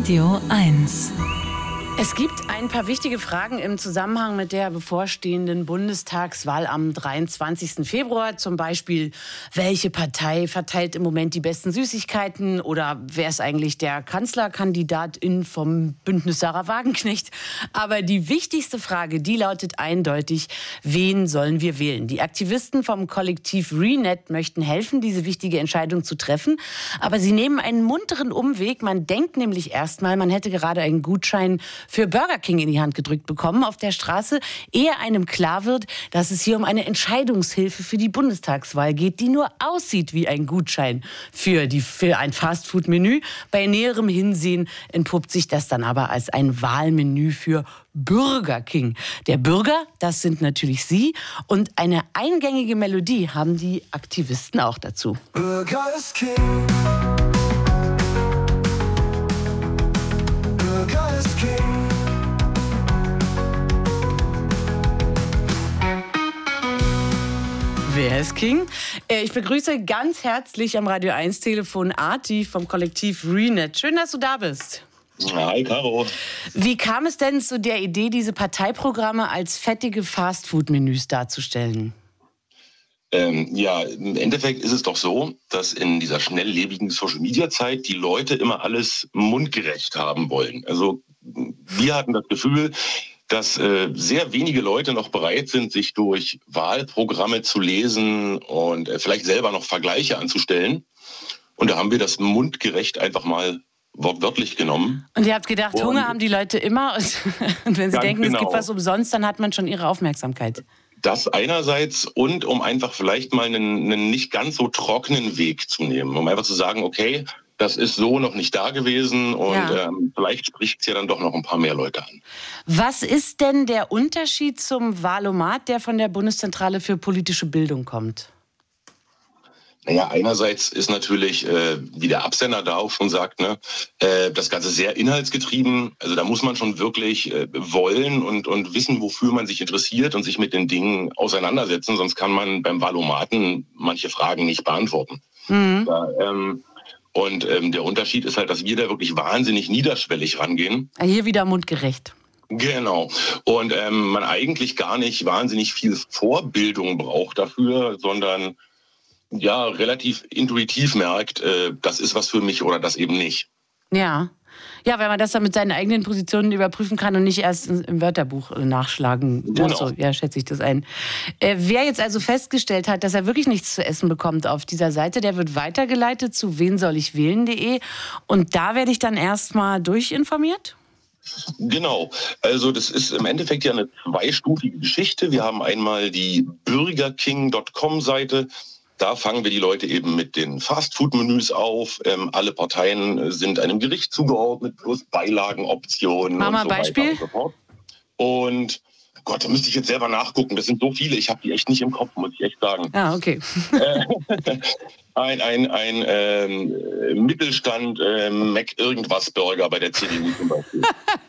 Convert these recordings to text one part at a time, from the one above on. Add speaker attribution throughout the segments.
Speaker 1: Radio 1.
Speaker 2: Es gibt ein paar wichtige Fragen im Zusammenhang mit der bevorstehenden Bundestagswahl am 23. Februar. Zum Beispiel, welche Partei verteilt im Moment die besten Süßigkeiten? Oder wer ist eigentlich der Kanzlerkandidatin vom Bündnis Sarah Wagenknecht? Aber die wichtigste Frage, die lautet eindeutig, wen sollen wir wählen? Die Aktivisten vom Kollektiv Renet möchten helfen, diese wichtige Entscheidung zu treffen. Aber sie nehmen einen munteren Umweg. Man denkt nämlich erstmal, man hätte gerade einen Gutschein für Burger King in die Hand gedrückt bekommen auf der Straße, ehe einem klar wird, dass es hier um eine Entscheidungshilfe für die Bundestagswahl geht, die nur aussieht wie ein Gutschein für ein Fastfood-Menü. Bei näherem Hinsehen entpuppt sich das dann aber als ein Wahlmenü für Burger King. Der Bürger, das sind natürlich Sie. Und eine eingängige Melodie haben die Aktivisten auch dazu.
Speaker 3: Burger ist King. Burger ist King.
Speaker 2: Wer ist King? Ich begrüße ganz herzlich am Radio 1 Telefon Arti vom Kollektiv Renet. Schön, dass du da bist.
Speaker 4: Hi, Caro.
Speaker 2: Wie kam es denn zu der Idee, diese Parteiprogramme als fettige Fastfood-Menüs darzustellen?
Speaker 4: Ja, im Endeffekt ist es doch so, dass in dieser schnelllebigen Social-Media-Zeit die Leute immer alles mundgerecht haben wollen. Also wir hatten das Gefühl, dass sehr wenige Leute noch bereit sind, sich durch Wahlprogramme zu lesen und vielleicht selber noch Vergleiche anzustellen. Und da haben wir das mundgerecht einfach mal wortwörtlich genommen.
Speaker 2: Und ihr habt gedacht, Hunger haben die Leute immer. Und wenn sie denken, es gibt was umsonst, dann hat man schon ihre Aufmerksamkeit.
Speaker 4: Das einerseits und um einfach vielleicht mal einen nicht ganz so trockenen Weg zu nehmen. Um einfach zu sagen, okay, das ist so noch nicht da gewesen und vielleicht spricht es ja dann doch noch ein paar mehr Leute an. Was
Speaker 2: ist denn der Unterschied zum Wahlomat, der von der Bundeszentrale für politische Bildung kommt?
Speaker 4: Naja, einerseits ist natürlich, wie der Absender da auch schon sagt, das Ganze sehr inhaltsgetrieben. Also da muss man schon wirklich wollen und wissen, wofür man sich interessiert und sich mit den Dingen auseinandersetzen. Sonst kann man beim Wahlomaten manche Fragen nicht beantworten. Mhm. Der Unterschied ist halt, dass wir da wirklich wahnsinnig niederschwellig rangehen.
Speaker 2: Hier wieder mundgerecht.
Speaker 4: Genau. Und man eigentlich gar nicht wahnsinnig viel Vorbildung braucht dafür, sondern ja relativ intuitiv merkt, das ist was für mich oder das eben nicht.
Speaker 2: Ja. Ja, weil man das dann mit seinen eigenen Positionen überprüfen kann und nicht erst im Wörterbuch nachschlagen muss. Genau. So, ja, schätze ich das ein. Wer jetzt also festgestellt hat, dass er wirklich nichts zu essen bekommt auf dieser Seite, der wird weitergeleitet zu wensolllichwählen.de und da werde ich dann erstmal durchinformiert?
Speaker 4: Genau, also das ist im Endeffekt ja eine zweistufige Geschichte. Wir haben einmal die burgerking.com-Seite. Da fangen wir die Leute eben mit den Fastfood-Menüs auf. Alle Parteien sind einem Gericht zugeordnet, plus Beilagenoptionen.
Speaker 2: Mach mal ein Beispiel.
Speaker 4: Und so weiter und so fort. Und Gott, da müsste ich jetzt selber nachgucken. Das sind so viele, ich habe die echt nicht im Kopf, muss ich echt sagen.
Speaker 2: Ah, okay.
Speaker 4: ein Mittelstand Mac irgendwas Burger bei der CDU zum Beispiel.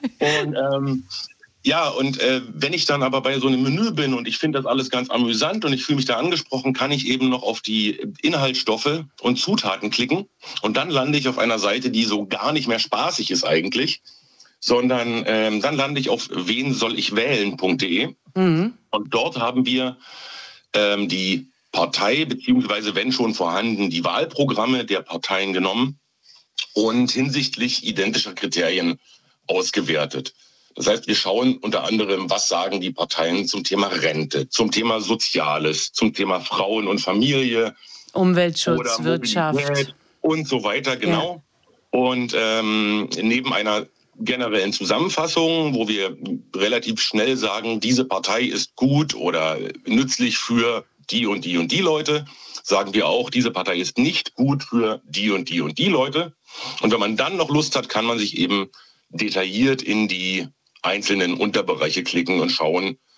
Speaker 4: Und wenn ich dann aber bei so einem Menü bin und ich finde das alles ganz amüsant und ich fühle mich da angesprochen, kann ich eben noch auf die Inhaltsstoffe und Zutaten klicken und dann lande ich auf einer Seite, die so gar nicht mehr spaßig ist eigentlich, sondern dann lande ich auf wensolllichwählen.de und dort haben wir die Partei, beziehungsweise wenn schon vorhanden, die Wahlprogramme der Parteien genommen und hinsichtlich identischer Kriterien ausgewertet. Das heißt, wir schauen unter anderem, was sagen die Parteien zum Thema Rente, zum Thema Soziales, zum Thema Frauen und Familie,
Speaker 2: Umweltschutz, Wirtschaft
Speaker 4: und so weiter, genau. Ja. Und neben einer generellen Zusammenfassung, wo wir relativ schnell sagen, diese Partei ist gut oder nützlich für die und die und die Leute, sagen wir auch, diese Partei ist nicht gut für die und die und die Leute. Und wenn man dann noch Lust hat, kann man sich eben detailliert in die einzelnen Unterbereiche klicken und schauen,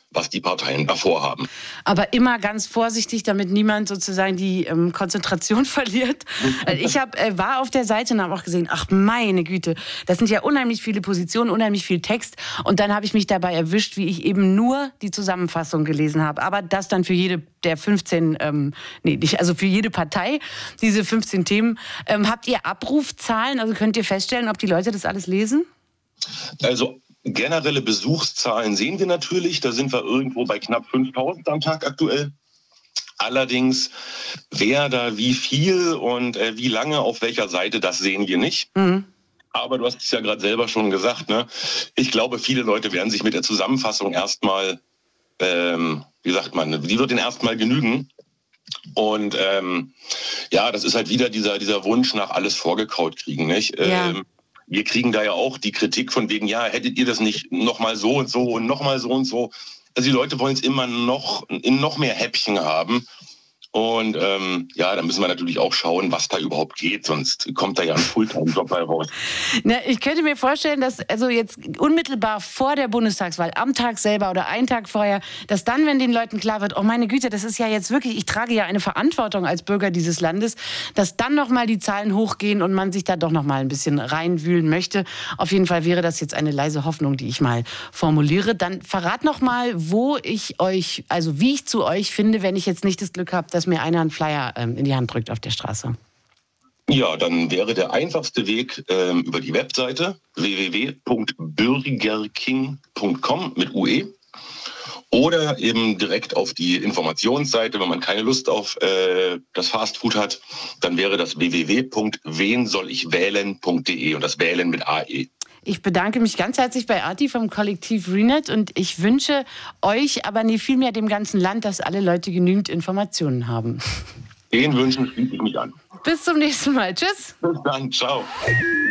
Speaker 4: was die Parteien davor haben.
Speaker 2: Aber immer ganz vorsichtig, damit niemand sozusagen die Konzentration verliert. Ich war auf der Seite und habe auch gesehen, ach meine Güte, das sind ja unheimlich viele Positionen, unheimlich viel Text. Und dann habe ich mich dabei erwischt, wie ich eben nur die Zusammenfassung gelesen habe. Aber das dann für jede der 15, also für jede Partei, diese 15 Themen. Habt ihr Abrufzahlen? Also könnt ihr feststellen, ob die Leute das alles lesen?
Speaker 4: Also generelle Besuchszahlen sehen wir natürlich. Da sind wir irgendwo bei knapp 5.000 am Tag aktuell. Allerdings, wer da wie viel und wie lange auf welcher Seite, das sehen wir nicht. Mhm. Aber du hast es ja gerade selber schon gesagt, ne? Ich glaube, viele Leute werden sich mit der Zusammenfassung erstmal, wie sagt man, die wird ihnen erstmal genügen. Und das ist halt wieder dieser Wunsch nach alles vorgekaut kriegen, nicht? Ja. Wir kriegen da ja auch die Kritik von wegen, ja, hättet ihr das nicht nochmal so und so und nochmal so und so. Also die Leute wollen es immer in noch mehr Häppchen haben. Und da müssen wir natürlich auch schauen, was da überhaupt geht, sonst kommt da ja ein Fulltime-Job bei raus.
Speaker 2: Na, ich könnte mir vorstellen, dass also jetzt unmittelbar vor der Bundestagswahl, am Tag selber oder einen Tag vorher, dass dann, wenn den Leuten klar wird, oh meine Güte, das ist ja jetzt wirklich, ich trage ja eine Verantwortung als Bürger dieses Landes, dass dann nochmal die Zahlen hochgehen und man sich da doch nochmal ein bisschen reinwühlen möchte. Auf jeden Fall wäre das jetzt eine leise Hoffnung, die ich mal formuliere. Dann verrat nochmal, wie ich zu euch finde, wenn ich jetzt nicht das Glück habe, dass mir einer einen Flyer in die Hand drückt auf der Straße.
Speaker 4: Ja, dann wäre der einfachste Weg über die Webseite www.bürgerking.com mit UE oder eben direkt auf die Informationsseite, wenn man keine Lust auf das Fastfood hat, dann wäre das www.wensollichwählen.de und das Wählen mit AE.
Speaker 2: Ich bedanke mich ganz herzlich bei Arti vom Kollektiv Renet und ich wünsche euch, aber vielmehr dem ganzen Land, dass alle Leute genügend Informationen haben.
Speaker 4: Den Wünschen schließe ich mich an.
Speaker 2: Bis zum nächsten Mal. Tschüss.
Speaker 4: Bis dann. Ciao.